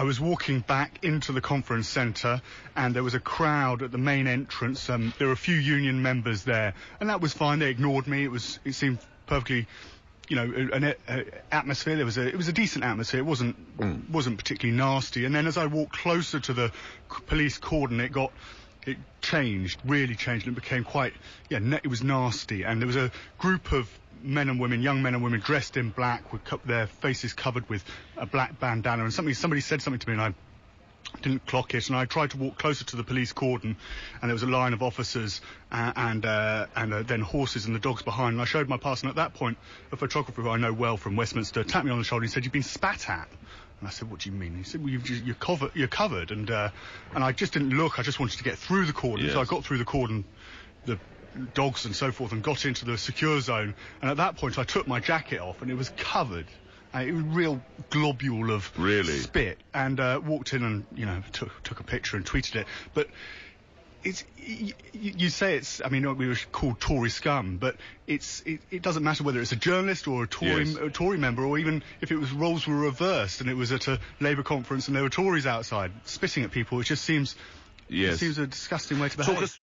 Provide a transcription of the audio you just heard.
I was walking back into the conference centre, and there was a crowd at the main entrance. There were a few union members there, and that was fine. They ignored me. It seemed perfectly, an atmosphere. It was a decent atmosphere. It wasn't particularly nasty. And then as I walked closer to the police cordon, it really changed, and it became quite, it was nasty. And there was a group of young men and women dressed in black, with their faces covered with a black bandana, and somebody said something to me, and I didn't clock it, and I tried to walk closer to the police cordon, and there was a line of officers and then horses and the dogs behind, and I showed my pass, and at that point a photographer who I know well from Westminster tapped me on the shoulder and said, "You've been spat at." And I said, "What do you mean?" He said, "Well, you're covered," and I just didn't look. I just wanted to get through the cordon. Yes. So I got through the cordon, the dogs and so forth, and got into the secure zone, and at that point I took my jacket off, and it was covered. It was a real globule of spit, and walked in and took a picture and tweeted it. But you say we were called Tory scum, but it doesn't matter whether it's a journalist or a Tory member, or even if roles were reversed and it was at a Labour conference and there were Tories outside spitting at people. It just seems a disgusting way to behave.